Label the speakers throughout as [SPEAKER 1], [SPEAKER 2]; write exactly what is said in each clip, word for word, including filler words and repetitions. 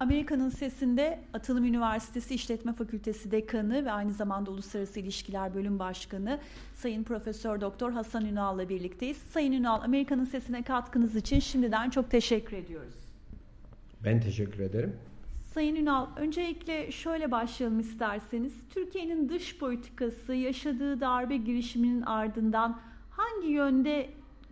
[SPEAKER 1] Amerika'nın Sesi'nde Atılım Üniversitesi İşletme Fakültesi Dekanı ve aynı zamanda Uluslararası İlişkiler Bölüm Başkanı Sayın Profesör Doktor Hasan Ünal'la birlikteyiz. Sayın Ünal, Amerika'nın Sesi'ne katkınız için şimdiden çok teşekkür ediyoruz.
[SPEAKER 2] Ben teşekkür ederim.
[SPEAKER 1] Sayın Ünal, öncelikle şöyle başlayalım isterseniz. Türkiye'nin dış politikası yaşadığı darbe girişiminin ardından hangi yönde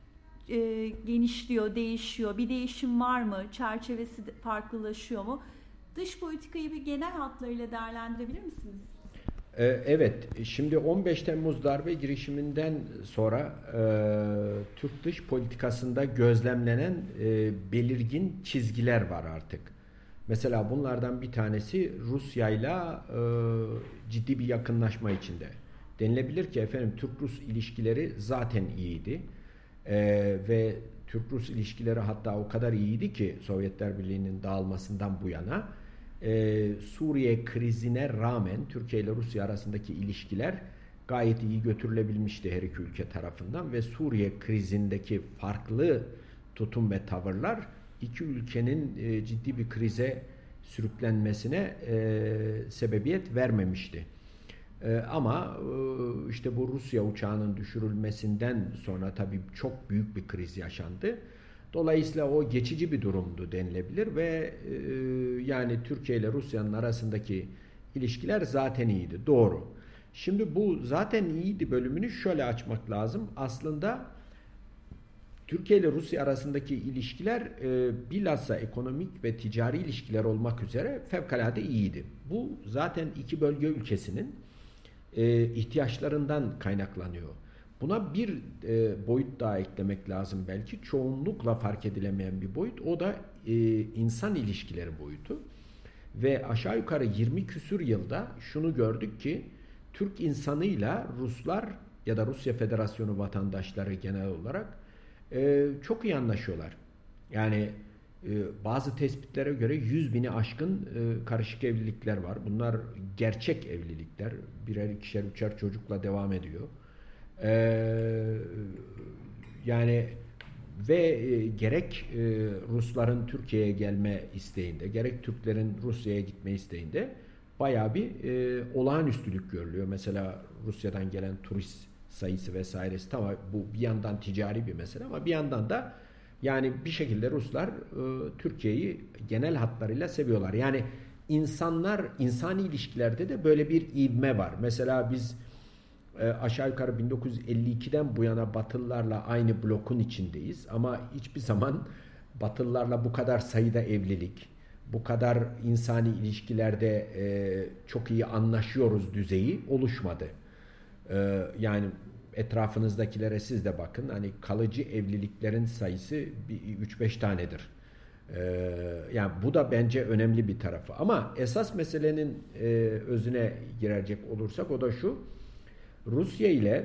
[SPEAKER 1] e, genişliyor, değişiyor? Bir değişim var mı? Çerçevesi farklılaşıyor mu? Dış politikayı bir genel hatlarıyla değerlendirebilir misiniz?
[SPEAKER 2] Ee, evet, şimdi on beş Temmuz darbe girişiminden sonra e, Türk dış politikasında gözlemlenen e, belirgin çizgiler var artık. Mesela bunlardan bir tanesi Rusya'yla e, ciddi bir yakınlaşma içinde. Denilebilir ki efendim Türk-Rus ilişkileri zaten iyiydi. E, ve Türk-Rus ilişkileri hatta o kadar iyiydi ki Sovyetler Birliği'nin dağılmasından bu yana e, Suriye krizine rağmen Türkiye ile Rusya arasındaki ilişkiler gayet iyi götürülebilmişti her iki ülke tarafından ve Suriye krizindeki farklı tutum ve tavırlar iki ülkenin e, ciddi bir krize sürüklenmesine e, sebebiyet vermemişti. E, ama e, işte bu Rusya uçağının düşürülmesinden sonra tabii çok büyük bir kriz yaşandı. Dolayısıyla o geçici bir durumdu denilebilir ve e, yani Türkiye ile Rusya'nın arasındaki ilişkiler zaten iyiydi. Doğru. Şimdi bu zaten iyiydi bölümünü şöyle açmak lazım. Aslında Türkiye ile Rusya arasındaki ilişkiler e, bilhassa ekonomik ve ticari ilişkiler olmak üzere fevkalade iyiydi. Bu zaten iki bölge ülkesinin e, ihtiyaçlarından kaynaklanıyor. Buna bir e, boyut daha eklemek lazım belki. Çoğunlukla fark edilemeyen bir boyut. O da e, insan ilişkileri boyutu. Ve aşağı yukarı yirmi küsür yılda şunu gördük ki Türk insanıyla Ruslar ya da Rusya Federasyonu vatandaşları genel olarak e, çok iyi anlaşıyorlar. Yani e, bazı tespitlere göre yüz bini aşkın e, karışık evlilikler var. Bunlar gerçek evlilikler. Birer ikişer üçer çocukla devam ediyor. Ee, yani ve e, gerek e, Rusların Türkiye'ye gelme isteğinde, gerek Türklerin Rusya'ya gitme isteğinde bayağı bir e, olağanüstülük görülüyor. Mesela Rusya'dan gelen turist sayısı vesairesi tamam bu bir yandan ticari bir mesele ama bir yandan da yani bir şekilde Ruslar e, Türkiye'yi genel hatlarıyla seviyorlar. Yani insanlar, insani ilişkilerde de böyle bir ivme var. Mesela biz aşağı yukarı bin dokuz yüz elli ikiden bu yana Batılılarla aynı blokun içindeyiz ama hiçbir zaman Batılılarla bu kadar sayıda evlilik, bu kadar insani ilişkilerde e, çok iyi anlaşıyoruz düzeyi oluşmadı. E, yani etrafınızdakilere siz de bakın hani kalıcı evliliklerin sayısı üç beş tanedir. E, yani bu da bence önemli bir tarafı ama esas meselenin e, özüne girecek olursak o da şu. Rusya ile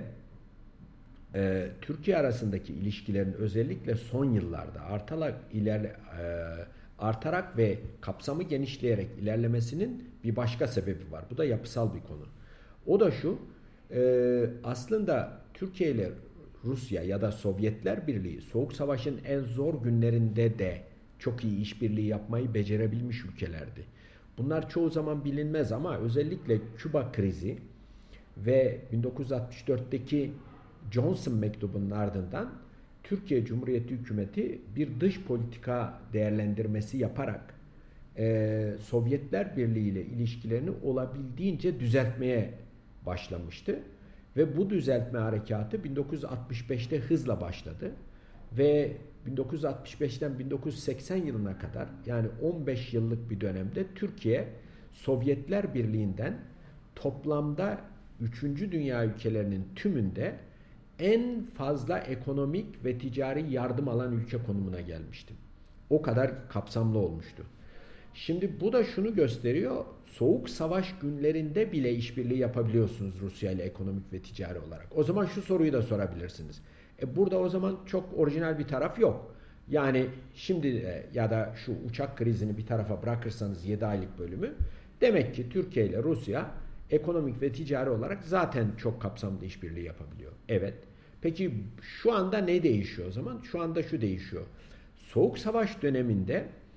[SPEAKER 2] e, Türkiye arasındaki ilişkilerin özellikle son yıllarda artarak, ilerle, e, artarak ve kapsamı genişleyerek ilerlemesinin bir başka sebebi var. Bu da yapısal bir konu. O da şu, e, aslında Türkiye ile Rusya ya da Sovyetler Birliği Soğuk Savaş'ın en zor günlerinde de çok iyi işbirliği yapmayı becerebilmiş ülkelerdi. Bunlar çoğu zaman bilinmez ama özellikle Küba krizi ve bin dokuz yüz altmış dörtteki Johnson mektubunun ardından Türkiye Cumhuriyeti Hükümeti bir dış politika değerlendirmesi yaparak e, Sovyetler Birliği ile ilişkilerini olabildiğince düzeltmeye başlamıştı. Ve bu düzeltme harekatı bin dokuz yüz altmış beşte hızla başladı. Ve bin dokuz yüz altmış beşten bin dokuz yüz seksen yılına kadar yani on beş yıllık bir dönemde Türkiye Sovyetler Birliği'nden toplamda üçüncü dünya ülkelerinin tümünde en fazla ekonomik ve ticari yardım alan ülke konumuna gelmişti. O kadar kapsamlı olmuştu. Şimdi bu da şunu gösteriyor. Soğuk savaş günlerinde bile işbirliği yapabiliyorsunuz Rusya ile ekonomik ve ticari olarak. O zaman şu soruyu da sorabilirsiniz. E burada o zaman çok orijinal bir taraf yok. Yani şimdi ya da şu uçak krizini bir tarafa bırakırsanız yedi aylık bölümü demek ki Türkiye ile Rusya ekonomik ve ticari olarak zaten çok kapsamlı işbirliği yapabiliyor. Evet. Peki şu anda ne değişiyor o zaman? Şu anda şu değişiyor. Soğuk Savaş döneminde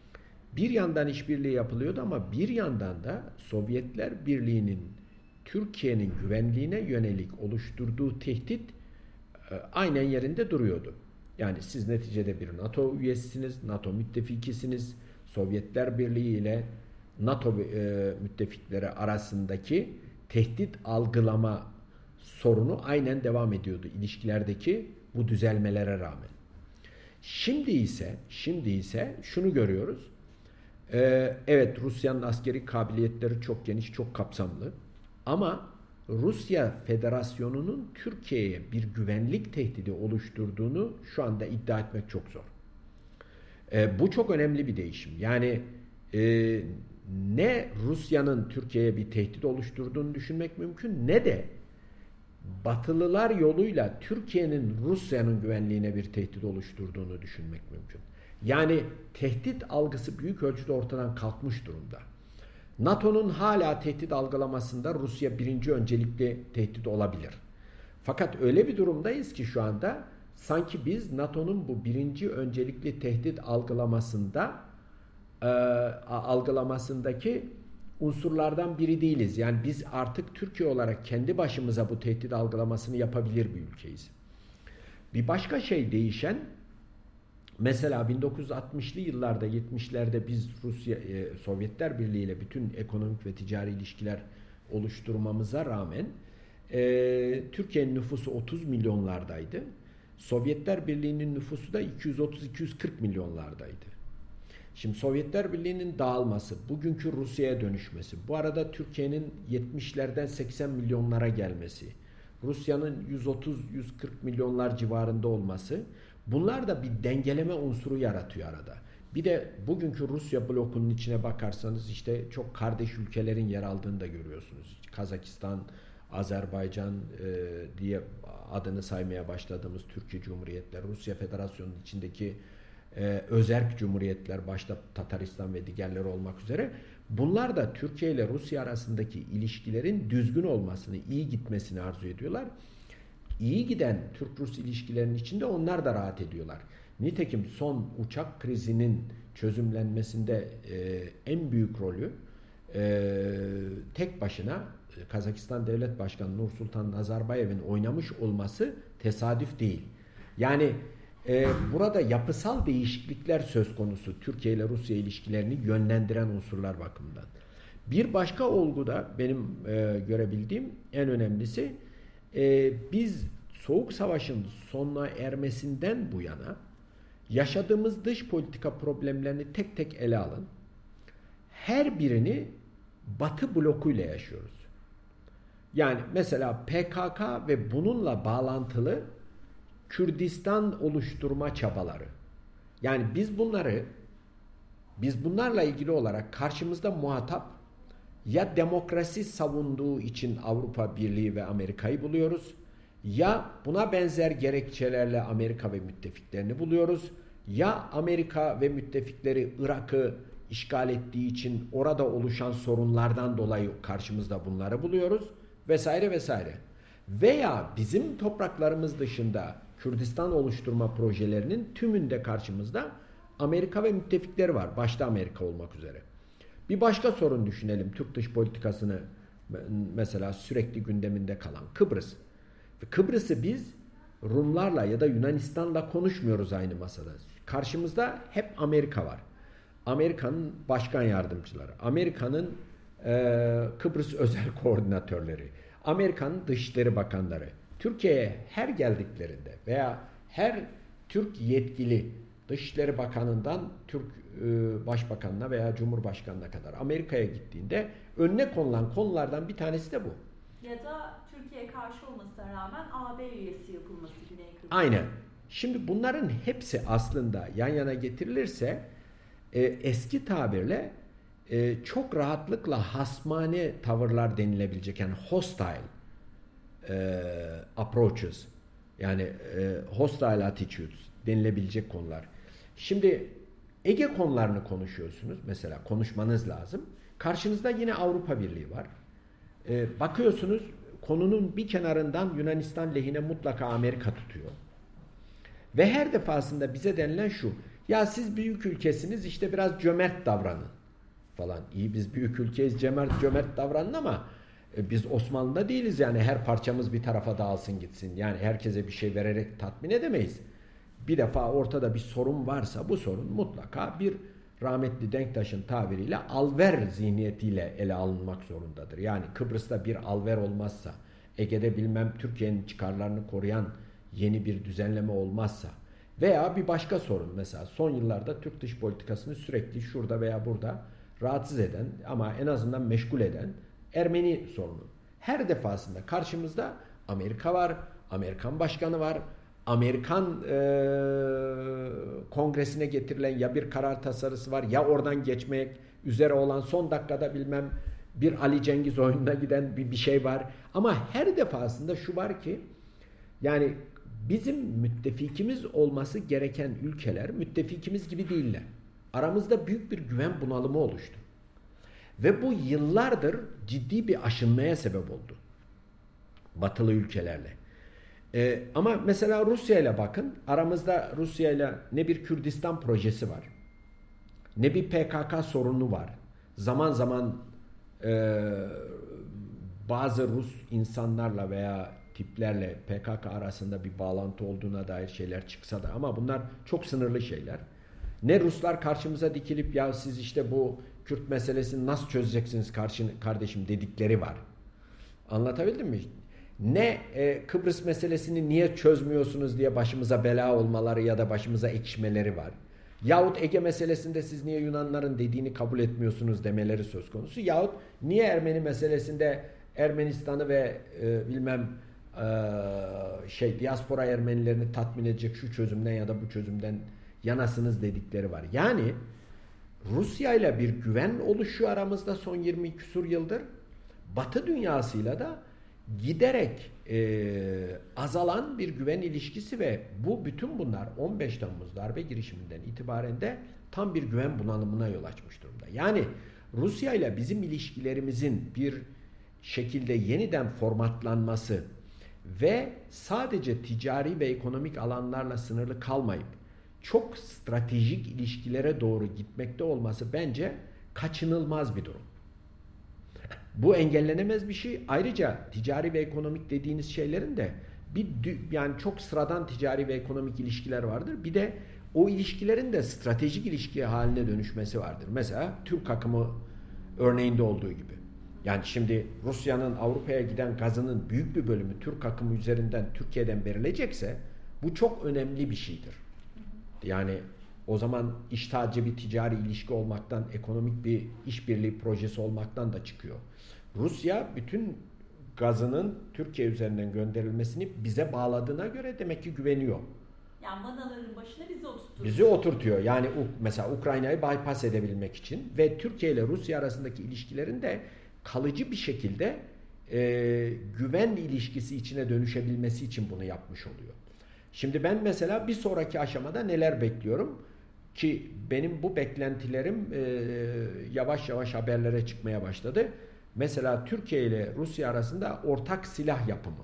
[SPEAKER 2] Bir yandan işbirliği yapılıyordu ama bir yandan da Sovyetler Birliği'nin Türkiye'nin güvenliğine yönelik oluşturduğu tehdit aynen yerinde duruyordu. Yani siz neticede bir NATO üyesisiniz, NATO müttefikisiniz. Sovyetler Birliği ile NATO e, müttefikleri arasındaki tehdit algılama sorunu aynen devam ediyordu ilişkilerdeki bu düzelmelere rağmen. Şimdi ise şimdi ise şunu görüyoruz. Ee, evet, Rusya'nın askeri kabiliyetleri çok geniş, çok kapsamlı. Ama Rusya Federasyonu'nun Türkiye'ye bir güvenlik tehdidi oluşturduğunu şu anda iddia etmek çok zor. Ee, bu çok önemli bir değişim. Yani e, ne Rusya'nın Türkiye'ye bir tehdit oluşturduğunu düşünmek mümkün, ne de Batılılar yoluyla Türkiye'nin Rusya'nın güvenliğine bir tehdit oluşturduğunu düşünmek mümkün. Yani tehdit algısı büyük ölçüde ortadan kalkmış durumda. NATO'nun hala tehdit algılamasında Rusya birinci öncelikli tehdit olabilir. Fakat öyle bir durumdayız ki şu anda sanki biz NATO'nun bu birinci öncelikli tehdit algılamasında e, algılamasındaki unsurlardan biri değiliz. Yani biz artık Türkiye olarak kendi başımıza bu tehdit algılamasını yapabilir bir ülkeyiz. Bir başka şey değişen, mesela bin dokuz yüz altmışlı yıllarda, yetmişlerde biz Rusya, e, Sovyetler Birliği ile bütün ekonomik ve ticari ilişkiler oluşturmamıza rağmen e, Türkiye'nin nüfusu otuz milyonlardaydı. Sovyetler Birliği'nin nüfusu da iki yüz otuz iki yüz kırk milyonlardaydı. Şimdi Sovyetler Birliği'nin dağılması, bugünkü Rusya'ya dönüşmesi, bu arada Türkiye'nin yetmişlerden seksen milyonlara gelmesi, Rusya'nın yüz otuz yüz kırk milyonlar civarında olması, bunlar da bir dengeleme unsuru yaratıyor arada. Bir de bugünkü Rusya blokunun içine bakarsanız işte çok kardeş ülkelerin yer aldığını da görüyorsunuz. Kazakistan, Azerbaycan e, diye adını saymaya başladığımız Türkiye Cumhuriyetler, Rusya Federasyonu'nun içindeki e, özerk cumhuriyetler, başta Tataristan ve diğerleri olmak üzere, bunlar da Türkiye ile Rusya arasındaki ilişkilerin düzgün olmasını, iyi gitmesini arzu ediyorlar. İyi giden Türk-Rus ilişkilerinin içinde onlar da rahat ediyorlar. Nitekim son uçak krizinin çözümlenmesinde e, en büyük rolü e, tek başına Kazakistan Devlet Başkanı Nursultan Nazarbayev'in oynamış olması tesadüf değil. Yani e, burada yapısal değişiklikler söz konusu Türkiye ile Rusya ilişkilerini yönlendiren unsurlar bakımından. Bir başka olgu da benim e, görebildiğim en önemlisi, Ee, biz Soğuk Savaş'ın sonuna ermesinden bu yana yaşadığımız dış politika problemlerini tek tek ele alın. Her birini Batı blokuyla yaşıyoruz. Yani mesela P K K ve bununla bağlantılı Kürdistan oluşturma çabaları. Yani biz bunları biz bunlarla ilgili olarak karşımızda muhatap ya demokrasi savunduğu için Avrupa Birliği ve Amerika'yı buluyoruz, ya buna benzer gerekçelerle Amerika ve müttefiklerini buluyoruz, ya Amerika ve müttefikleri Irak'ı işgal ettiği için orada oluşan sorunlardan dolayı karşımızda bunları buluyoruz vesaire vesaire. Veya bizim topraklarımız dışında Kürdistan oluşturma projelerinin tümünde karşımızda Amerika ve müttefikleri var, başta Amerika olmak üzere. Bir başka sorun düşünelim. Türk dış politikasını mesela sürekli gündeminde kalan Kıbrıs. Kıbrıs'ı biz Rumlarla ya da Yunanistan'la konuşmuyoruz aynı masada. Karşımızda hep Amerika var. Amerika'nın başkan yardımcıları, Amerika'nın e, Kıbrıs özel koordinatörleri, Amerika'nın dışişleri bakanları. Türkiye'ye her geldiklerinde veya her Türk yetkili Dışişleri Bakanı'ndan Türk e, Başbakanına veya Cumhurbaşkanı'na kadar Amerika'ya gittiğinde önüne konulan konulardan bir tanesi de bu.
[SPEAKER 1] Ya da Türkiye'ye karşı olmasına rağmen A B üyesi yapılması Güney Kıbrıs.
[SPEAKER 2] Aynen. Şimdi bunların hepsi aslında yan yana getirilirse e, eski tabirle e, çok rahatlıkla hasmane tavırlar denilebilecek, yani hostile e, approaches, yani e, hostile attitudes denilebilecek konular. Şimdi Ege konularını konuşuyorsunuz. Mesela konuşmanız lazım. Karşınızda yine Avrupa Birliği var. Ee, bakıyorsunuz konunun bir kenarından Yunanistan lehine mutlaka Amerika tutuyor. Ve her defasında bize denilen şu: Ya siz büyük ülkesiniz, işte biraz cömert davranın falan. İyi, biz büyük ülkeyiz, cömert cömert davranın ama e, biz Osmanlı'da değiliz yani, her parçamız bir tarafa dağılsın gitsin. Yani herkese bir şey vererek tatmin edemeyiz. Bir defa ortada bir sorun varsa bu sorun mutlaka bir, rahmetli Denktaş'ın tabiriyle, alver zihniyetiyle ele alınmak zorundadır. Yani Kıbrıs'ta bir alver olmazsa, Ege'de bilmem Türkiye'nin çıkarlarını koruyan yeni bir düzenleme olmazsa veya bir başka sorun, mesela son yıllarda Türk dış politikasını sürekli şurada veya burada rahatsız eden ama en azından meşgul eden Ermeni sorunu. Her defasında karşımızda Amerika var, Amerikan başkanı var, Amerikan e, kongresine getirilen ya bir karar tasarısı var ya oradan geçmek üzere olan son dakikada bilmem bir Ali Cengiz oyununa giden bir, bir şey var. Ama her defasında şu var ki, yani bizim müttefikimiz olması gereken ülkeler müttefikimiz gibi değiller. Aramızda büyük bir güven bunalımı oluştu. Ve bu yıllardır ciddi bir aşınmaya sebep oldu batılı ülkelerle. Ee, ama mesela Rusya ile bakın, aramızda Rusya ile ne bir Kürdistan projesi var, ne bir P K K sorunu var. Zaman zaman e, bazı Rus insanlarla veya tiplerle P K K arasında bir bağlantı olduğuna dair şeyler çıksa da, ama bunlar çok sınırlı şeyler. Ne Ruslar karşımıza dikilip ya siz işte bu Kürt meselesini nasıl çözeceksiniz kardeşim dedikleri var. Anlatabildim mi? Ne e, Kıbrıs meselesini niye çözmüyorsunuz diye başımıza bela olmaları ya da başımıza ekşimeleri var. Yahut Ege meselesinde siz niye Yunanların dediğini kabul etmiyorsunuz demeleri söz konusu. Yahut niye Ermeni meselesinde Ermenistan'ı ve e, bilmem e, şey diaspora Ermenilerini tatmin edecek şu çözümden ya da bu çözümden yanasınız dedikleri var. Yani Rusya ile bir güven oluşuyor aramızda son yirmi küsur yıldır. Batı dünyasıyla da giderek e, azalan bir güven ilişkisi ve bu bütün bunlar on beş Temmuz darbe girişiminden itibaren de tam bir güven bunalımına yol açmış durumda. Yani Rusya ile bizim ilişkilerimizin bir şekilde yeniden formatlanması ve sadece ticari ve ekonomik alanlarla sınırlı kalmayıp çok stratejik ilişkilere doğru gitmekte olması bence kaçınılmaz bir durum. Bu engellenemez bir şey. Ayrıca ticari ve ekonomik dediğiniz şeylerin de bir yani çok sıradan ticari ve ekonomik ilişkiler vardır. Bir de o ilişkilerin de stratejik ilişki haline dönüşmesi vardır. Mesela Türk akımı örneğinde olduğu gibi. Yani şimdi Rusya'nın Avrupa'ya giden gazının büyük bir bölümü Türk akımı üzerinden Türkiye'den verilecekse bu çok önemli bir şeydir. Yani o zaman iştahcı bir ticari ilişki olmaktan, ekonomik bir işbirliği projesi olmaktan da çıkıyor. Rusya bütün gazının Türkiye üzerinden gönderilmesini bize bağladığına göre demek ki güveniyor.
[SPEAKER 1] Yani vanaların başına bizi oturtuyor.
[SPEAKER 2] Bizi oturtuyor. Yani mesela Ukrayna'yı bypass edebilmek için ve Türkiye ile Rusya arasındaki ilişkilerin de kalıcı bir şekilde e, güven ilişkisi içine dönüşebilmesi için bunu yapmış oluyor. Şimdi ben mesela bir sonraki aşamada neler bekliyorum? Ki benim bu beklentilerim e, yavaş yavaş haberlere çıkmaya başladı. Mesela Türkiye ile Rusya arasında ortak silah yapımı.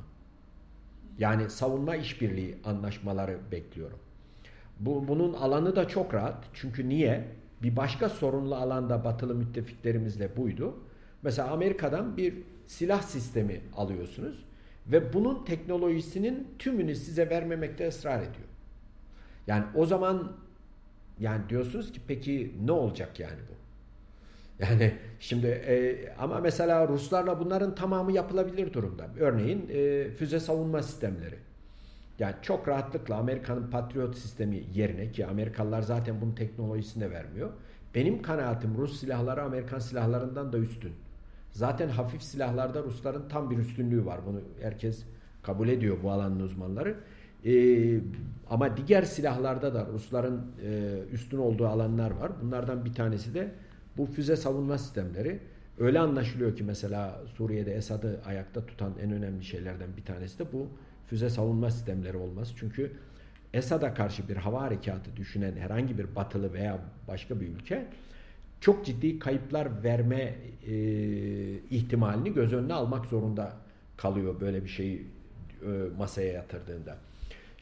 [SPEAKER 2] Yani savunma işbirliği anlaşmaları bekliyorum. Bu, bunun alanı da çok rahat. Çünkü niye? Bir başka sorunlu alanda batılı müttefiklerimizle buydu. Mesela Amerika'dan bir silah sistemi alıyorsunuz ve bunun teknolojisinin tümünü size vermemekte ısrar ediyor. Yani o zaman yani diyorsunuz ki peki ne olacak yani bu? Yani şimdi e, ama mesela Ruslarla bunların tamamı yapılabilir durumda. Örneğin e, füze savunma sistemleri. Yani çok rahatlıkla Amerika'nın Patriot sistemi yerine, ki Amerikalılar zaten bunun teknolojisini de vermiyor. Benim kanaatim Rus silahları Amerikan silahlarından da üstün. Zaten hafif silahlarda Rusların tam bir üstünlüğü var. Bunu herkes kabul ediyor, bu alanın uzmanları. Ee, ama diğer silahlarda da Rusların e, üstün olduğu alanlar var. Bunlardan bir tanesi de bu füze savunma sistemleri. Öyle anlaşılıyor ki mesela Suriye'de Esad'ı ayakta tutan en önemli şeylerden bir tanesi de bu füze savunma sistemleri olması. Çünkü Esad'a karşı bir hava harekatı düşünen herhangi bir batılı veya başka bir ülke çok ciddi kayıplar verme e, ihtimalini göz önüne almak zorunda kalıyor böyle bir şeyi e, masaya yatırdığında.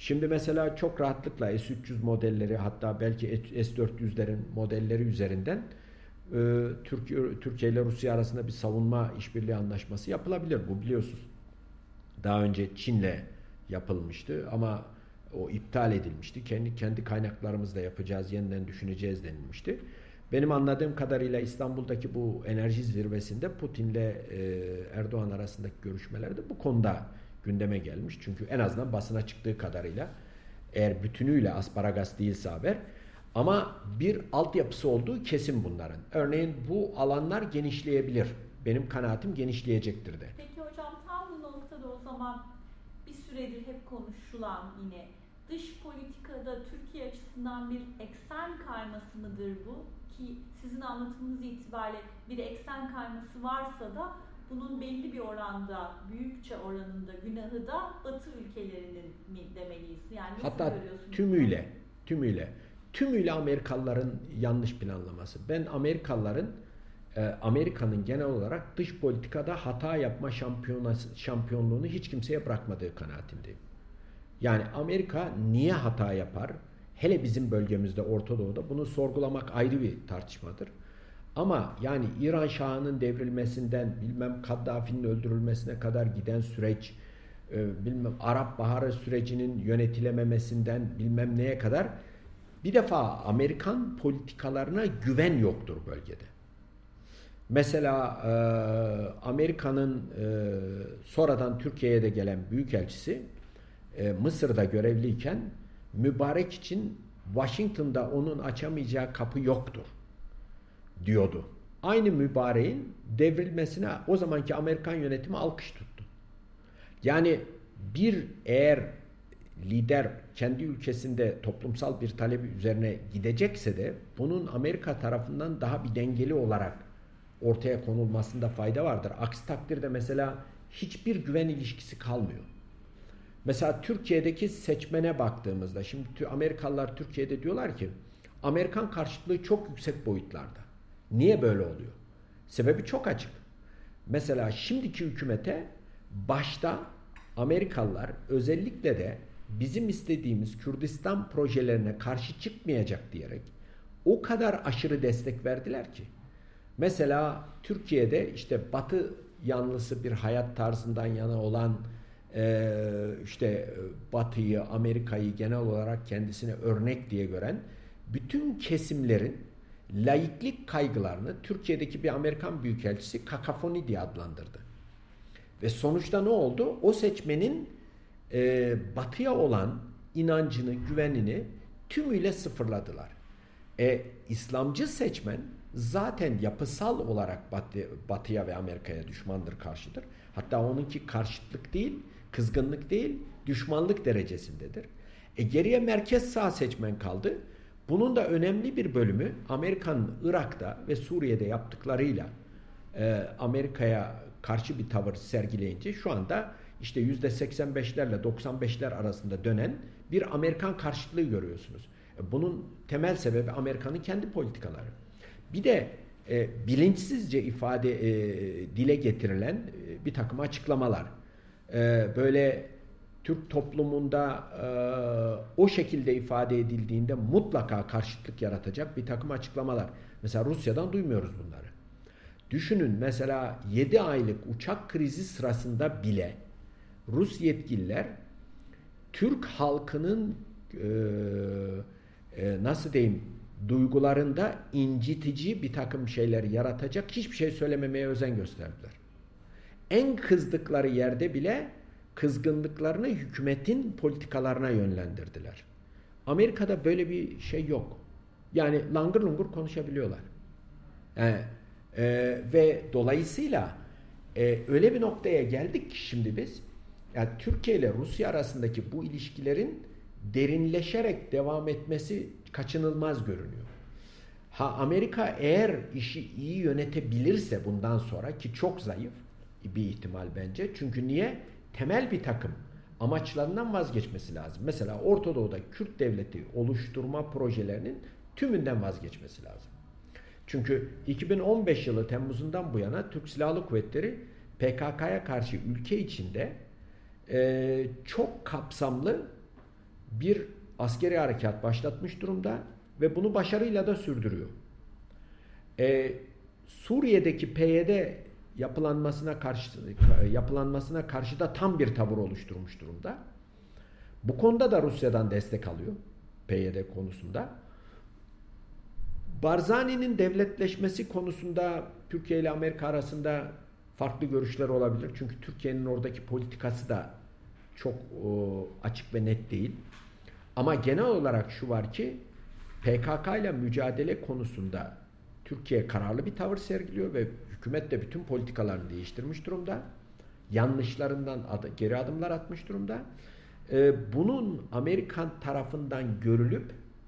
[SPEAKER 2] Şimdi mesela çok rahatlıkla S üç yüz modelleri, hatta belki S dört yüzlerin modelleri üzerinden e, Türkiye, Türkiye ile Rusya arasında bir savunma işbirliği anlaşması yapılabilir. Bu biliyorsunuz. Daha önce Çin'le yapılmıştı ama o iptal edilmişti. Kendi kendi kaynaklarımızla yapacağız, yeniden düşüneceğiz denilmişti. Benim anladığım kadarıyla İstanbul'daki bu enerji zirvesinde Putin'le e, Erdoğan arasındaki görüşmelerde bu konuda gündeme gelmiş. Çünkü en azından basına çıktığı kadarıyla, eğer bütünüyle asparagas değilse haber, ama bir altyapısı olduğu kesin bunların. Örneğin bu alanlar genişleyebilir. Benim kanaatim genişleyecektir de.
[SPEAKER 1] Peki hocam, tam bu noktada o zaman bir süredir hep konuşulan yine dış politikada Türkiye açısından bir eksen kayması mıdır bu? Ki sizin anlatımınız itibariyle bir eksen kayması varsa da bunun belli bir oranda, büyükçe oranında günahı da Batı ülkelerinin mi demeliyiz? Yani nasıl
[SPEAKER 2] hatta
[SPEAKER 1] görüyorsunuz?
[SPEAKER 2] tümüyle, tümüyle, tümüyle Amerikalıların yanlış planlaması. Ben Amerikalıların, Amerika'nın genel olarak dış politikada hata yapma şampiyonluğunu hiç kimseye bırakmadığı kanaatindeyim. Yani Amerika niye hata yapar? Hele bizim bölgemizde, Orta Doğu'da bunu sorgulamak ayrı bir tartışmadır. Ama yani İran Şahı'nın devrilmesinden bilmem Kaddafi'nin öldürülmesine kadar giden süreç, bilmem Arap Baharı sürecinin yönetilememesinden bilmem neye kadar, bir defa Amerikan politikalarına güven yoktur bölgede. Mesela Amerika'nın sonradan Türkiye'ye de gelen büyükelçisi Mısır'da görevliyken Mübarek için Washington'da onun açamayacağı kapı yoktur diyordu. Aynı Mübarek'in devrilmesine o zamanki Amerikan yönetimi alkış tuttu. Yani bir eğer lider kendi ülkesinde toplumsal bir talebi üzerine gidecekse de bunun Amerika tarafından daha bir dengeli olarak ortaya konulmasında fayda vardır. Aksi takdirde mesela hiçbir güven ilişkisi kalmıyor. Mesela Türkiye'deki seçmene baktığımızda, şimdi Amerikalılar Türkiye'de diyorlar ki Amerikan karşıtlığı çok yüksek boyutlarda. Niye böyle oluyor? Sebebi çok açık. Mesela şimdiki hükümete başta Amerikalılar özellikle de bizim istediğimiz Kürdistan projelerine karşı çıkmayacak diyerek o kadar aşırı destek verdiler ki. Mesela Türkiye'de işte Batı yanlısı bir hayat tarzından yana olan işte Batı'yı, Amerika'yı genel olarak kendisine örnek diye gören bütün kesimlerin laiklik kaygılarını Türkiye'deki bir Amerikan büyükelçisi kakafoni diye adlandırdı. Ve sonuçta ne oldu? O seçmenin e, Batı'ya olan inancını, güvenini tümüyle sıfırladılar. E, İslamcı seçmen zaten yapısal olarak Batı, Batı'ya ve Amerika'ya düşmandır, karşıdır. Hatta onunki karşıtlık değil, kızgınlık değil, düşmanlık derecesindedir. E, geriye merkez sağ seçmen kaldı. Bunun da önemli bir bölümü Amerika'nın Irak'ta ve Suriye'de yaptıklarıyla e, Amerika'ya karşı bir tavır sergileyince şu anda işte yüzde seksen beşlerle doksan beşler arasında dönen bir Amerikan karşıtlığı görüyorsunuz. E, bunun temel sebebi Amerika'nın kendi politikaları. Bir de e, bilinçsizce ifade e, dile getirilen e, bir takım açıklamalar. E, böyle Türk toplumunda e, o şekilde ifade edildiğinde mutlaka karşıtlık yaratacak bir takım açıklamalar. Mesela Rusya'dan duymuyoruz bunları. Düşünün, mesela yedi aylık uçak krizi sırasında bile Rus yetkililer Türk halkının e, e, nasıl diyeyim duygularında incitici bir takım şeyler yaratacak hiçbir şey söylememeye özen gösterdiler. En kızdıkları yerde bile kızgınlıklarını hükümetin politikalarına yönlendirdiler. Amerika'da böyle bir şey yok. Yani langır lungur konuşabiliyorlar. Yani, e, ve dolayısıyla e, öyle bir noktaya geldik ki şimdi biz, yani Türkiye ile Rusya arasındaki bu ilişkilerin derinleşerek devam etmesi kaçınılmaz görünüyor. Ha, Amerika eğer işi iyi yönetebilirse bundan sonra, ki çok zayıf bir ihtimal bence. Çünkü niye? Temel bir takım amaçlarından vazgeçmesi lazım. Mesela Orta Doğu'da Kürt devleti oluşturma projelerinin tümünden vazgeçmesi lazım. Çünkü iki bin on beş yılı Temmuz'undan bu yana Türk Silahlı Kuvvetleri P K K'ya karşı ülke içinde e, çok kapsamlı bir askeri harekat başlatmış durumda ve bunu başarıyla da sürdürüyor. Ee, Suriye'deki P Y D yapılanmasına karşı yapılanmasına karşı da tam bir tavır oluşturmuş durumda. Bu konuda da Rusya'dan destek alıyor P Y D konusunda. Barzani'nin devletleşmesi konusunda Türkiye ile Amerika arasında farklı görüşler olabilir. Çünkü Türkiye'nin oradaki politikası da çok o, açık ve net değil. Ama genel olarak şu var ki P K K ile mücadele konusunda Türkiye kararlı bir tavır sergiliyor ve hükümet de bütün politikalarını değiştirmiş durumda. Yanlışlarından adı, geri adımlar atmış durumda. Ee, bunun Amerikan tarafından görülüp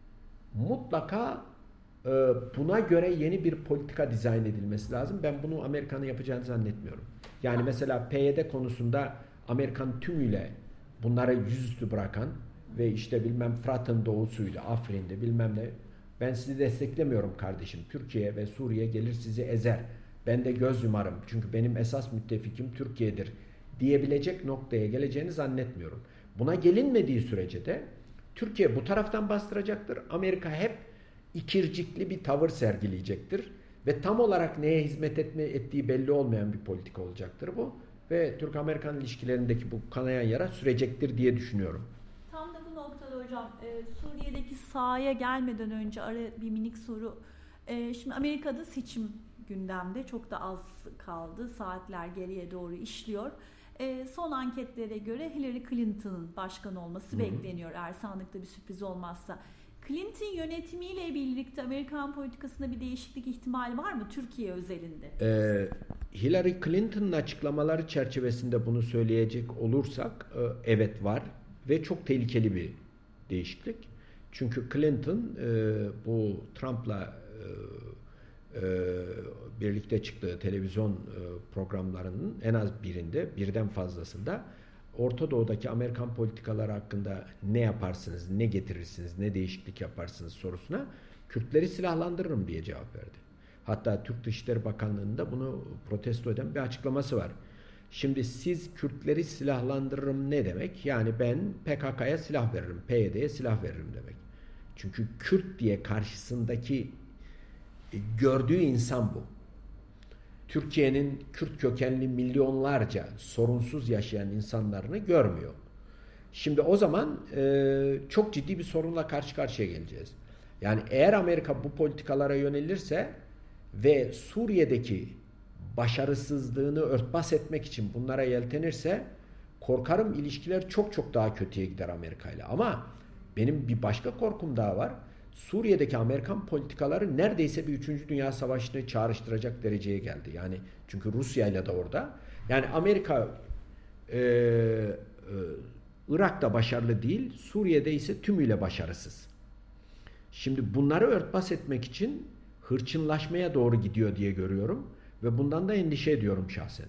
[SPEAKER 2] mutlaka e, buna göre yeni bir politika dizayn edilmesi lazım. Ben bunu Amerika'nın yapacağını zannetmiyorum. Yani mesela P Y D konusunda Amerikan tümüyle bunları yüzüstü bırakan ve işte bilmem Fırat'ın doğusuyla, Afrin'de bilmem ne, ben sizi desteklemiyorum kardeşim. Türkiye ve Suriye gelir sizi ezer. Ben de göz yumarım. Çünkü benim esas müttefikim Türkiye'dir diyebilecek noktaya geleceğini zannetmiyorum. Buna gelinmediği sürece de Türkiye bu taraftan bastıracaktır. Amerika hep ikircikli bir tavır sergileyecektir. Ve tam olarak neye hizmet etme, ettiği belli olmayan bir politika olacaktır bu. Ve Türk-Amerikan ilişkilerindeki bu kanayan yara sürecektir diye düşünüyorum.
[SPEAKER 1] Tam da bu noktada hocam, e, Suriye'deki sahaya gelmeden önce ara bir minik soru. E, şimdi Amerika'da seçim gündemde, çok da az kaldı. Saatler geriye doğru işliyor. E, son anketlere göre Hillary Clinton'ın başkan olması Hı-hı. bekleniyor eğer sandıkta bir sürpriz olmazsa. Clinton yönetimiyle birlikte Amerikan politikasında bir değişiklik ihtimali var mı Türkiye özelinde?
[SPEAKER 2] Ee, Hillary Clinton'ın açıklamaları çerçevesinde bunu söyleyecek olursak e, evet var ve çok tehlikeli bir değişiklik. Çünkü Clinton e, bu Trump'la e, e, birlikte çıktığı televizyon e, programlarının en az birinde, birden fazlasında Orta Doğu'daki Amerikan politikaları hakkında ne yaparsınız, ne getirirsiniz, ne değişiklik yaparsınız sorusuna Kürtleri silahlandırırım diye cevap verdi. Hatta Türk Dışişleri Bakanlığı'nda bunu protesto eden bir açıklaması var. Şimdi siz Kürtleri silahlandırırım ne demek? Yani ben P K K'ya silah veririm, P Y D'ye silah veririm demek. Çünkü Kürt diye karşısındaki gördüğü insan bu. Türkiye'nin Kürt kökenli milyonlarca sorunsuz yaşayan insanlarını görmüyor. Şimdi o zaman e, çok ciddi bir sorunla karşı karşıya geleceğiz. Yani eğer Amerika bu politikalara yönelirse ve Suriye'deki başarısızlığını örtbas etmek için bunlara yeltenirse korkarım ilişkiler çok çok daha kötüye gider Amerika ile. Ama benim bir başka korkum daha var. Suriye'deki Amerikan politikaları neredeyse bir üçüncü Dünya Savaşı'nı çağrıştıracak dereceye geldi. Yani çünkü Rusya ile de orada. Yani Amerika e, e, Irak'ta başarılı değil, Suriye'de ise tümüyle başarısız. Şimdi bunları örtbas etmek için hırçınlaşmaya doğru gidiyor diye görüyorum ve bundan da endişe ediyorum şahsen.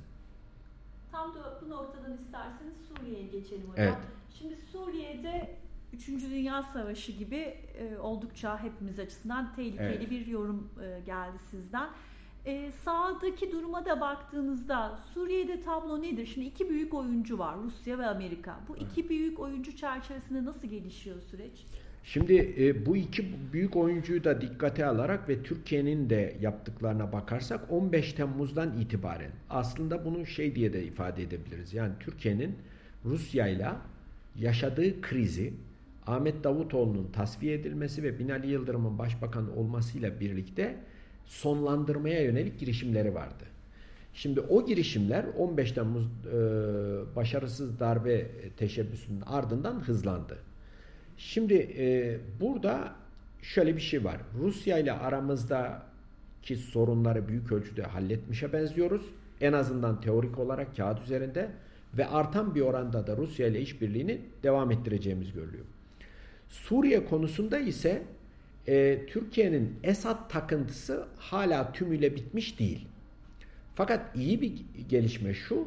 [SPEAKER 1] Tam da bu noktadan isterseniz Suriye'ye geçelim hocam.
[SPEAKER 2] Evet.
[SPEAKER 1] Şimdi Suriye'de üçüncü Dünya Savaşı gibi e, oldukça hepimiz açısından tehlikeli evet. bir yorum e, geldi sizden. E, sahadaki duruma da baktığınızda Suriye'de tablo nedir? Şimdi iki büyük oyuncu var, Rusya ve Amerika. Bu iki büyük oyuncu çerçevesinde nasıl gelişiyor süreç?
[SPEAKER 2] Şimdi e, bu iki büyük oyuncuyu da dikkate alarak ve Türkiye'nin de yaptıklarına bakarsak on beş Temmuz'dan itibaren aslında bunu şey diye de ifade edebiliriz. Yani Türkiye'nin Rusya'yla yaşadığı krizi Ahmet Davutoğlu'nun tasfiye edilmesi ve Binali Yıldırım'ın başbakan olmasıyla birlikte sonlandırmaya yönelik girişimleri vardı. Şimdi o girişimler on beş Temmuz e, başarısız darbe teşebbüsünün ardından hızlandı. Şimdi e, burada şöyle bir şey var. Rusya ile aramızdaki sorunları büyük ölçüde halletmişe benziyoruz. En azından teorik olarak kağıt üzerinde ve artan bir oranda da Rusya ile işbirliğini devam ettireceğimiz görülüyor. Suriye konusunda ise e, Türkiye'nin Esad takıntısı hala tümüyle bitmiş değil. Fakat iyi bir gelişme şu,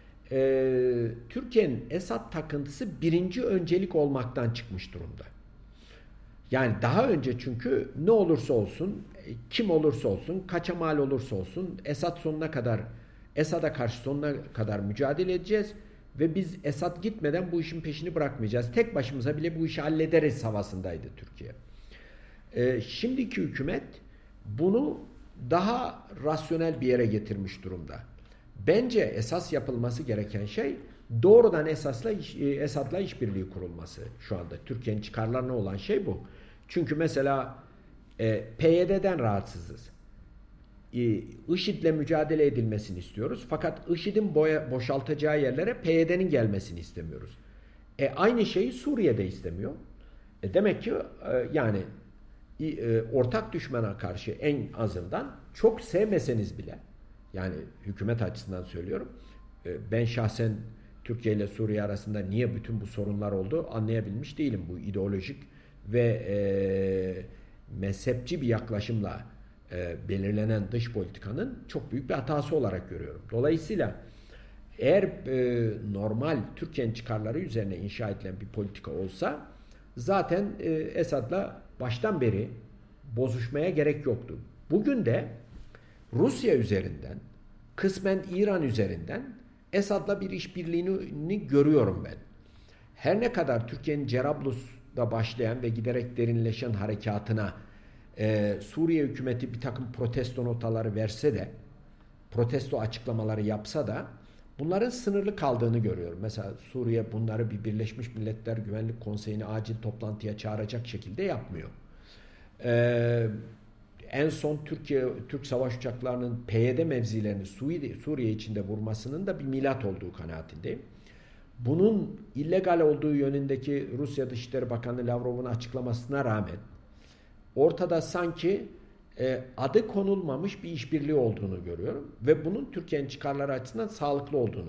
[SPEAKER 2] e, Türkiye'nin Esad takıntısı birinci öncelik olmaktan çıkmış durumda. Yani daha önce çünkü ne olursa olsun, kim olursa olsun, kaça mal olursa olsun Esad sonuna kadar, Esad'a karşı sonuna kadar mücadele edeceğiz ve biz Esad gitmeden bu işin peşini bırakmayacağız. Tek başımıza bile bu işi hallederiz havasındaydı Türkiye. Ee, şimdiki hükümet bunu daha rasyonel bir yere getirmiş durumda. Bence esas yapılması gereken şey doğrudan Esad'la iş, Esad'la işbirliği kurulması şu anda. Türkiye'nin çıkarlarına olan şey bu. Çünkü mesela e, P Y D'den rahatsızız. E, IŞİD'le mücadele edilmesini istiyoruz. Fakat IŞİD'in boya, boşaltacağı yerlere P Y D'nin gelmesini istemiyoruz. E, aynı şeyi Suriye'de istemiyor. E, demek ki e, yani e, ortak düşmana karşı en azından çok sevmeseniz bile, yani hükümet açısından söylüyorum, e, ben şahsen Türkiye ile Suriye arasında niye bütün bu sorunlar oldu anlayabilmiş değilim. Bu ideolojik ve e, mezhepçi bir yaklaşımla e, belirlenen dış politikanın çok büyük bir hatası olarak görüyorum. Dolayısıyla eğer e, normal Türkiye'nin çıkarları üzerine inşa edilen bir politika olsa zaten e, Esad'la baştan beri bozuşmaya gerek yoktu. Bugün de Rusya üzerinden, kısmen İran üzerinden Esad'la bir işbirliğini görüyorum ben. Her ne kadar Türkiye'nin Cerablus'da başlayan ve giderek derinleşen harekatına e, Suriye hükümeti bir takım protesto notaları verse de, protesto açıklamaları yapsa da bunların sınırlı kaldığını görüyorum. Mesela Suriye bunları bir Birleşmiş Milletler Güvenlik Konseyi'ni acil toplantıya çağıracak şekilde yapmıyor. Ee, en son Türkiye Türk savaş uçaklarının P Y D mevzilerini Suriye, Suriye içinde vurmasının da bir milat olduğu kanaatindeyim. Bunun illegal olduğu yönündeki Rusya Dışişleri Bakanı Lavrov'un açıklamasına rağmen ortada sanki e, adı konulmamış bir işbirliği olduğunu görüyorum ve bunun Türkiye'nin çıkarları açısından sağlıklı olduğunu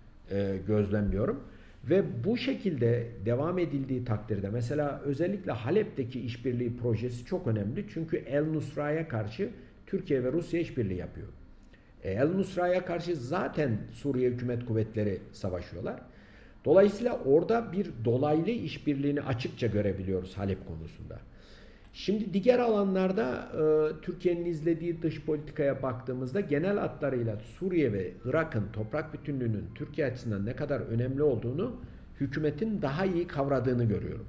[SPEAKER 2] e, gözlemliyorum. Ve bu şekilde devam edildiği takdirde mesela özellikle Halep'teki işbirliği projesi çok önemli. Çünkü El-Nusra'ya karşı Türkiye ve Rusya işbirliği yapıyor. E, El-Nusra'ya karşı zaten Suriye hükümet kuvvetleri savaşıyorlar. Dolayısıyla orada bir dolaylı işbirliğini açıkça görebiliyoruz Halep konusunda. Şimdi diğer alanlarda e, Türkiye'nin izlediği dış politikaya baktığımızda genel hatlarıyla Suriye ve Irak'ın toprak bütünlüğünün Türkiye açısından ne kadar önemli olduğunu hükümetin daha iyi kavradığını görüyorum.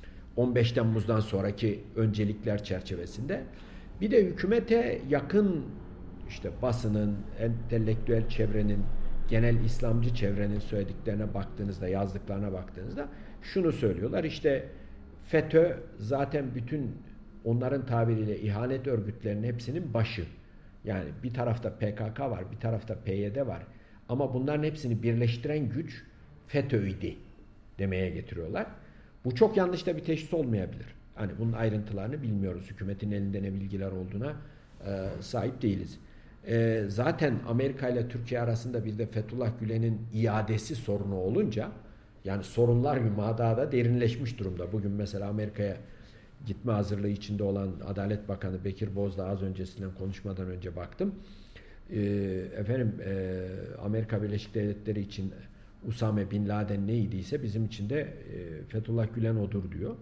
[SPEAKER 2] on beş Temmuz'dan sonraki öncelikler çerçevesinde. Bir de hükümete yakın işte basının, entelektüel çevrenin, genel İslamcı çevrenin söylediklerine baktığınızda, yazdıklarına baktığınızda şunu söylüyorlar. İşte FETÖ zaten bütün onların tabiriyle ihanet örgütlerinin hepsinin başı. Yani bir tarafta P K K var, bir tarafta P Y D var. Ama bunların hepsini birleştiren güç FETÖ'ydi demeye getiriyorlar. Bu çok yanlış da bir teşhis olmayabilir. Hani bunun ayrıntılarını bilmiyoruz. Hükümetin elinde ne bilgiler olduğuna e, sahip değiliz. E, zaten Amerika ile Türkiye arasında bir de Fethullah Gülen'in iadesi sorunu olunca, yani sorunlar yumağı da derinleşmiş durumda. Bugün mesela Amerika'ya gitme hazırlığı içinde olan Adalet Bakanı Bekir Bozdağ az öncesinden konuşmadan önce baktım. Ee, efendim e, Amerika Birleşik Devletleri için Usame Bin Laden neydiyse bizim için de e, Fethullah Gülen odur diyor.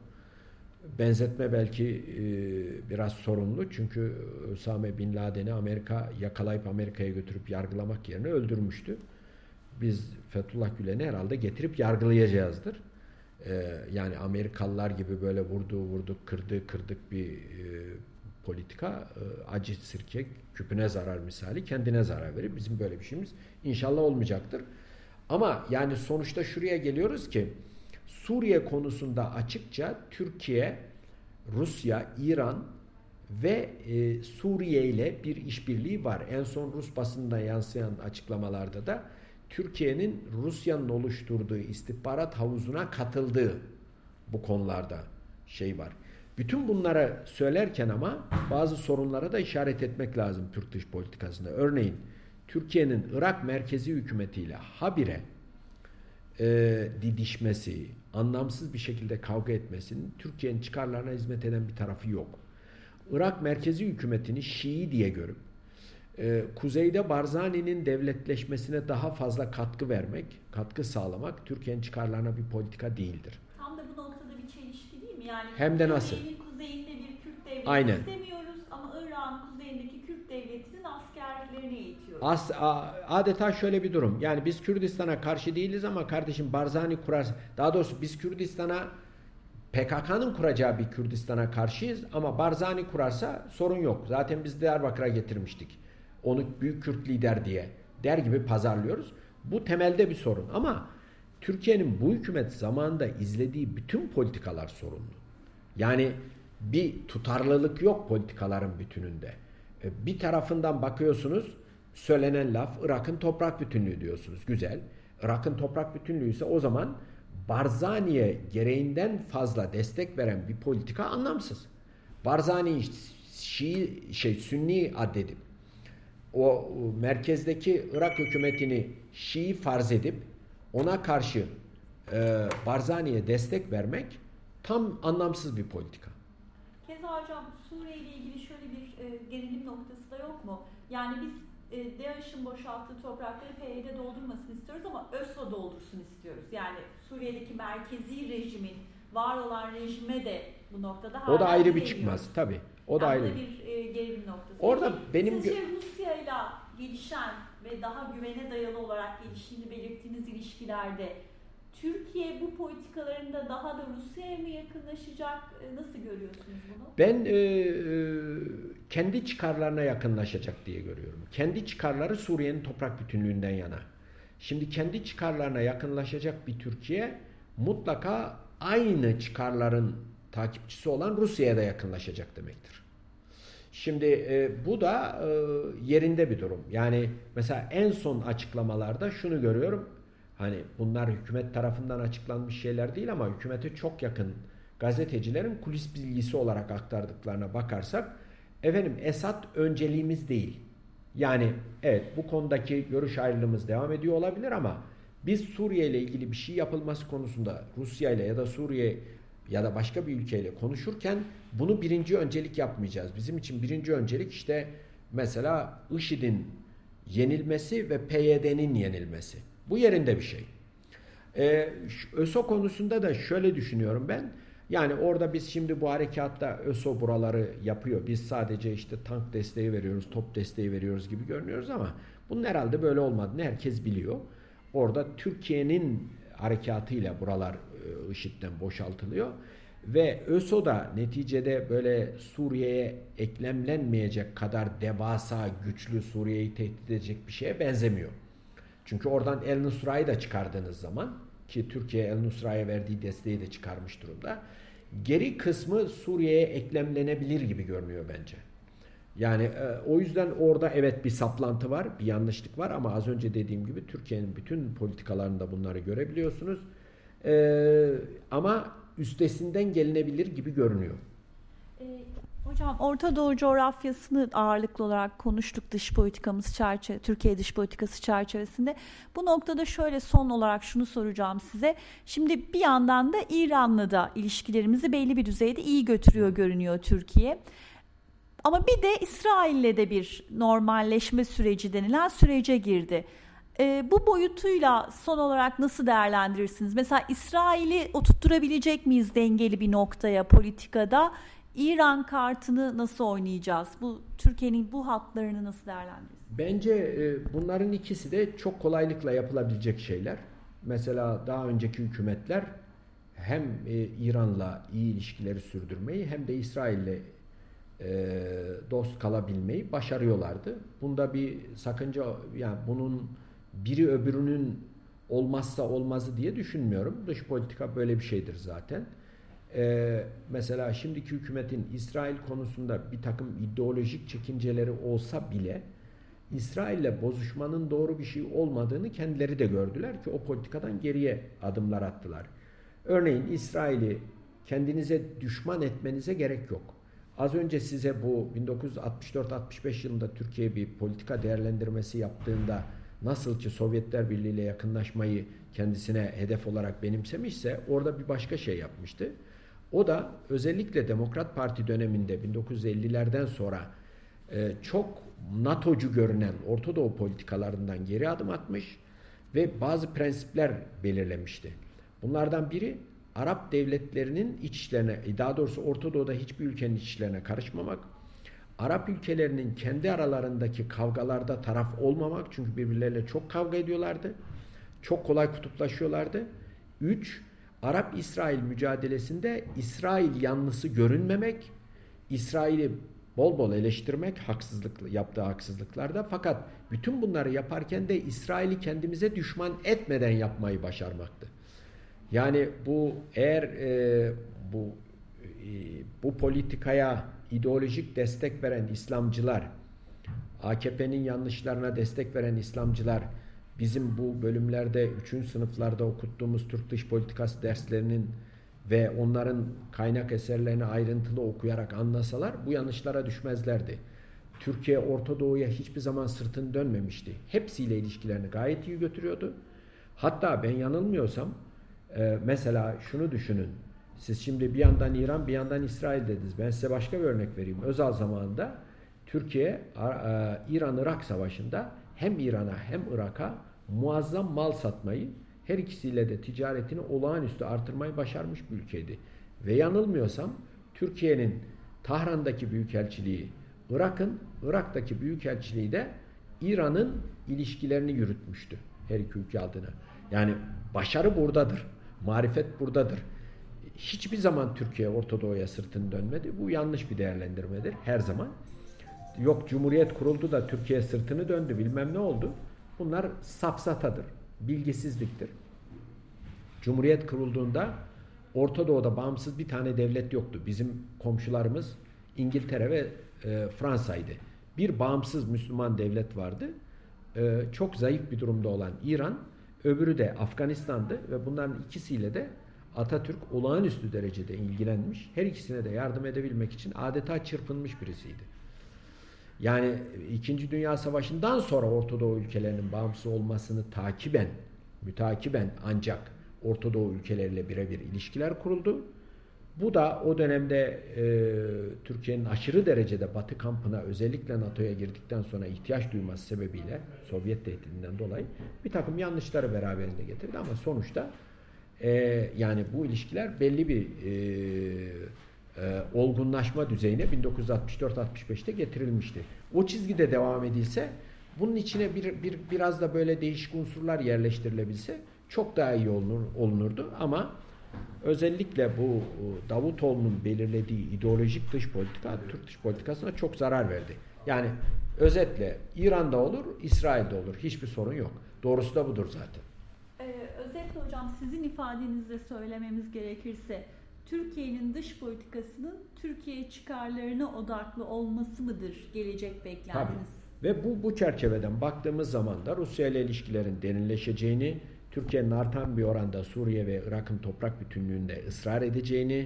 [SPEAKER 2] Benzetme belki e, biraz sorunlu çünkü Usame Bin Laden'i Amerika yakalayıp Amerika'ya götürüp yargılamak yerine öldürmüştü. Biz Fethullah Gülen'i herhalde getirip yargılayacağızdır. Ee, yani Amerikalılar gibi böyle vurduğu vurduk, kırdığı kırdık bir e, politika e, acı sirke küpüne zarar misali kendine zarar verir. Bizim böyle bir şeyimiz inşallah olmayacaktır. Ama yani sonuçta şuraya geliyoruz ki Suriye konusunda açıkça Türkiye, Rusya, İran ve e, Suriye ile bir işbirliği var. En son Rus basında yansıyan açıklamalarda da Türkiye'nin Rusya'nın oluşturduğu istihbarat havuzuna katıldığı bu konularda şey var. Bütün bunlara söylerken ama bazı sorunlara da işaret etmek lazım Türk dış politikasında. Örneğin Türkiye'nin Irak merkezi hükümetiyle habire e, didişmesi, anlamsız bir şekilde kavga etmesinin Türkiye'nin çıkarlarına hizmet eden bir tarafı yok. Irak merkezi hükümetini Şii diye görüp Ee, kuzeyde Barzani'nin devletleşmesine daha fazla katkı vermek, katkı sağlamak Türkiye'nin çıkarlarına bir politika değildir.
[SPEAKER 1] Tam da bu noktada bir çelişki değil mi? Yani
[SPEAKER 2] hem de nasıl?
[SPEAKER 1] Kuzeyinde bir Kürt devleti
[SPEAKER 2] Aynen.
[SPEAKER 1] istemiyoruz ama Irak'ın kuzeyindeki Kürt devletinin askerlerini eğitiyoruz.
[SPEAKER 2] as, adeta şöyle bir durum. Yani biz Kürdistan'a karşı değiliz ama kardeşim Barzani kurarsa, daha doğrusu biz Kürdistan'a P K K'nın kuracağı bir Kürdistan'a karşıyız ama Barzani kurarsa sorun yok. Zaten biz Diyarbakır'a getirmiştik onu büyük Kürt lider diye der gibi pazarlıyoruz. Bu temelde bir sorun ama Türkiye'nin bu hükümet zamanında izlediği bütün politikalar sorunlu. Yani bir tutarlılık yok politikaların bütününde. Bir tarafından bakıyorsunuz söylenen laf Irak'ın toprak bütünlüğü diyorsunuz. Güzel. Irak'ın toprak bütünlüğü ise o zaman Barzani'ye gereğinden fazla destek veren bir politika anlamsız. Barzani'yi Şii, şey, Sünni addedip o merkezdeki Irak hükümetini Şii farz edip ona karşı e, Barzani'ye destek vermek tam anlamsız bir politika.
[SPEAKER 1] Keza hocam Suriye ile ilgili şöyle bir e, gerilim noktası da yok mu? Yani biz e, DAEŞ'in boşalttığı toprakları P Y D doldurmasını istiyoruz ama ÖSO doldursun istiyoruz. Yani Suriye'deki merkezi rejimin, var olan rejime de bu noktada
[SPEAKER 2] o da ayrı bir çıkmaz tabii. O da
[SPEAKER 1] yani
[SPEAKER 2] ayrı
[SPEAKER 1] bir e, gerilim noktası.
[SPEAKER 2] Orada
[SPEAKER 1] Peki,
[SPEAKER 2] benim
[SPEAKER 1] sizce Rusya'yla gelişen ve daha güvene dayalı olarak geliştiğini belirttiğiniz ilişkilerde Türkiye bu politikalarında daha da Rusya'ya mı yakınlaşacak? Nasıl görüyorsunuz bunu?
[SPEAKER 2] Ben e, kendi çıkarlarına yakınlaşacak diye görüyorum. Kendi çıkarları Suriye'nin toprak bütünlüğünden yana. Şimdi kendi çıkarlarına yakınlaşacak bir Türkiye mutlaka aynı çıkarların takipçisi olan Rusya'ya da yakınlaşacak demektir. Şimdi e, bu da e, yerinde bir durum. Yani mesela en son açıklamalarda şunu görüyorum. Hani bunlar hükümet tarafından açıklanmış şeyler değil ama hükümete çok yakın gazetecilerin kulis bilgisi olarak aktardıklarına bakarsak efendim Esad önceliğimiz değil. Yani evet bu konudaki görüş ayrılığımız devam ediyor olabilir ama biz Suriye ile ilgili bir şey yapılması konusunda Rusya ile ya da Suriye ya da başka bir ülkeyle konuşurken bunu birinci öncelik yapmayacağız. Bizim için birinci öncelik işte mesela IŞİD'in yenilmesi ve P Y D'nin yenilmesi. Bu yerinde bir şey. Ee, ÖSO konusunda da şöyle düşünüyorum ben. Yani orada biz şimdi bu harekatta ÖSO buraları yapıyor. Biz sadece işte tank desteği veriyoruz, top desteği veriyoruz gibi görünüyoruz ama bunun herhalde böyle olmadığını herkes biliyor. Orada Türkiye'nin harekatıyla buralar IŞİD'den boşaltılıyor. Ve ÖSO da neticede böyle Suriye'ye eklemlenmeyecek kadar devasa, güçlü Suriye'yi tehdit edecek bir şeye benzemiyor. Çünkü oradan El Nusra'yı da çıkardığınız zaman ki Türkiye El Nusra'ya verdiği desteği de çıkarmış durumda. Geri kısmı Suriye'ye eklemlenebilir gibi görünüyor bence. Yani e, o yüzden orada evet bir saplantı var, bir yanlışlık var ama az önce dediğim gibi Türkiye'nin bütün politikalarında bunları görebiliyorsunuz. E, ama üstesinden gelinebilir gibi görünüyor.
[SPEAKER 1] E, hocam Orta Doğu coğrafyasını ağırlıklı olarak konuştuk dış politikamız çerçeve, Türkiye dış politikası çerçevesinde. Bu noktada şöyle son olarak şunu soracağım size. Şimdi bir yandan da İran'la da ilişkilerimizi belli bir düzeyde iyi götürüyor görünüyor Türkiye. Ama bir de İsrail'le de bir normalleşme süreci denilen sürece girdi. E, bu boyutuyla son olarak nasıl değerlendirirsiniz? Mesela İsrail'i oturtturabilecek miyiz dengeli bir noktaya politikada? İran kartını nasıl oynayacağız? Bu Türkiye'nin bu hatlarını nasıl değerlendirirsiniz?
[SPEAKER 2] Bence e, bunların ikisi de çok kolaylıkla yapılabilecek şeyler. Mesela daha önceki hükümetler hem e, İran'la iyi ilişkileri sürdürmeyi hem de İsrail'le e, dost kalabilmeyi başarıyorlardı. Bunda bir sakınca, yani bunun biri öbürünün olmazsa olmazı diye düşünmüyorum. Dış politika böyle bir şeydir zaten. Ee, mesela şimdiki hükümetin İsrail konusunda bir takım ideolojik çekinceleri olsa bile İsrail'le bozuşmanın doğru bir şey olmadığını kendileri de gördüler ki o politikadan geriye adımlar attılar. Örneğin İsrail'i kendinize düşman etmenize gerek yok. Az önce size bu bin dokuz yüz altmış dört altmış beş yılında Türkiye bir politika değerlendirmesi yaptığında nasıl ki Sovyetler Birliği ile yakınlaşmayı kendisine hedef olarak benimsemişse orada bir başka şey yapmıştı. O da özellikle Demokrat Parti döneminde bin dokuz yüz ellilerden sonra e, çok NATO'cu görünen Orta Doğu politikalarından geri adım atmış ve bazı prensipler belirlemişti. Bunlardan biri Arap devletlerinin iç işlerine, daha doğrusu Orta Doğu'da hiçbir ülkenin iç işlerine karışmamak, Arap ülkelerinin kendi aralarındaki kavgalarda taraf olmamak, çünkü birbirleriyle çok kavga ediyorlardı. Çok kolay kutuplaşıyorlardı. Üç, Arap-İsrail mücadelesinde İsrail yanlısı görünmemek, İsrail'i bol bol eleştirmek haksızlık, yaptığı haksızlıklarda, fakat bütün bunları yaparken de İsrail'i kendimize düşman etmeden yapmayı başarmaktı. Yani bu eğer e, bu e, bu politikaya ideolojik destek veren İslamcılar, A K P'nin yanlışlarına destek veren İslamcılar, bizim bu bölümlerde üçüncü sınıflarda okuttuğumuz Türk dış politikası derslerinin ve onların kaynak eserlerini ayrıntılı okuyarak anlasalar bu yanlışlara düşmezlerdi. Türkiye Orta Doğu'ya hiçbir zaman sırtını dönmemişti. Hepsiyle ilişkilerini gayet iyi götürüyordu. Hatta ben yanılmıyorsam e, mesela şunu düşünün. Siz şimdi bir yandan İran, bir yandan İsrail dediniz. Ben size başka bir örnek vereyim. Özal zamanında Türkiye e, İran-Irak savaşında hem İran'a hem Irak'a muazzam mal satmayı, her ikisiyle de ticaretini olağanüstü artırmayı başarmış bir ülkeydi. Ve yanılmıyorsam Türkiye'nin Tahran'daki büyükelçiliği, Irak'ın Irak'taki büyükelçiliği de İran'ın ilişkilerini yürütmüştü her iki ülke adına. Yani başarı buradadır. Marifet buradadır. Hiçbir zaman Türkiye Orta Doğu'ya sırtını dönmedi. Bu yanlış bir değerlendirmedir her zaman. Yok Cumhuriyet kuruldu da Türkiye sırtını döndü, bilmem ne oldu. Bunlar safsatadır, bilgisizliktir. Cumhuriyet kurulduğunda Orta Doğu'da bağımsız bir tane devlet yoktu. Bizim komşularımız İngiltere ve e, Fransa'ydı. Bir bağımsız Müslüman devlet vardı. E, çok zayıf bir durumda olan İran, öbürü de Afganistan'dı ve bunların ikisiyle de Atatürk olağanüstü derecede ilgilenmiş. Her ikisine de yardım edebilmek için adeta çırpınmış birisiydi. Yani İkinci Dünya Savaşı'ndan sonra Orta Doğu ülkelerinin bağımsız olmasını takiben, mütakiben ancak Orta Doğu ülkeleriyle birebir ilişkiler kuruldu. Bu da o dönemde e, Türkiye'nin aşırı derecede Batı kampına, özellikle NATO'ya girdikten sonra ihtiyaç duyması sebebiyle, Sovyet tehdidinden dolayı bir takım yanlışları beraberinde getirdi ama sonuçta e, yani bu ilişkiler belli bir e, E, olgunlaşma düzeyine bin dokuz yüz altmış dört altmış beşte getirilmişti. O çizgide devam edilse, bunun içine bir, bir biraz da böyle değişik unsurlar yerleştirilebilse çok daha iyi olunur, olunurdu ama özellikle bu Davutoğlu'nun belirlediği ideolojik dış politika Türk dış politikasına çok zarar verdi. Yani özetle İran'da olur, İsrail'de olur. Hiçbir sorun yok. Doğrusu da budur zaten.
[SPEAKER 1] Ee, özetle hocam sizin ifadenizle söylememiz gerekirse Türkiye'nin dış politikasının Türkiye çıkarlarına odaklı olması mıdır gelecek beklentiniz?
[SPEAKER 2] Tabii. Ve bu bu çerçeveden baktığımız zaman da Rusya ile ilişkilerin derinleşeceğini, Türkiye'nin artan bir oranda Suriye ve Irak'ın toprak bütünlüğünde ısrar edeceğini,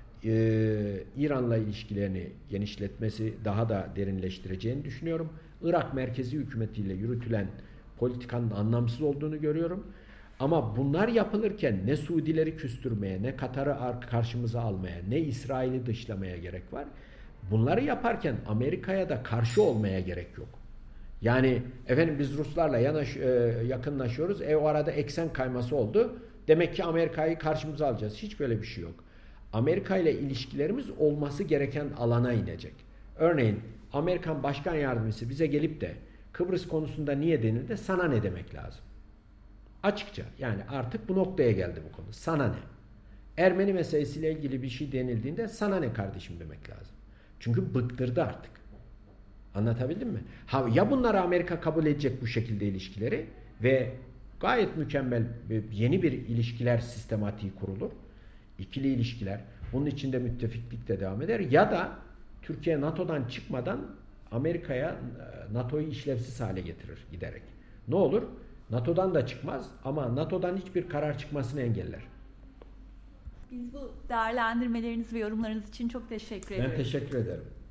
[SPEAKER 2] e, İran'la ilişkilerini genişletmesi daha da derinleştireceğini düşünüyorum. Irak merkezi hükümetiyle yürütülen politikanın anlamsız olduğunu görüyorum. Ama bunlar yapılırken ne Suudileri küstürmeye, ne Katar'ı karşımıza almaya, ne İsrail'i dışlamaya gerek var. Bunları yaparken Amerika'ya da karşı olmaya gerek yok. Yani efendim biz Ruslarla yanaş, e, yakınlaşıyoruz. E o arada eksen kayması oldu. Demek ki Amerika'yı karşımıza alacağız. Hiç böyle bir şey yok. Amerika ile ilişkilerimiz olması gereken alana inecek. Örneğin Amerikan Başkan Yardımcısı bize gelip de Kıbrıs konusunda niye denildi? Sana ne demek lazım? Açıkça yani artık bu noktaya geldi bu konu. Sana ne? Ermeni meselesiyle ilgili bir şey denildiğinde sana ne kardeşim demek lazım. Çünkü bıktırdı artık. Anlatabildim mi? Ha, ya bunları Amerika kabul edecek bu şekilde ilişkileri ve gayet mükemmel yeni bir ilişkiler sistematiği kurulur. İkili ilişkiler. Bunun içinde müttefiklik de devam eder. Ya da Türkiye NATO'dan çıkmadan Amerika'ya NATO'yu işlevsiz hale getirir giderek. Ne olur? NATO'dan da çıkmaz ama NATO'dan hiçbir karar çıkmasını engeller.
[SPEAKER 1] Biz bu değerlendirmeleriniz ve yorumlarınız için çok teşekkür
[SPEAKER 2] ben
[SPEAKER 1] ediyoruz.
[SPEAKER 2] Ben teşekkür ederim.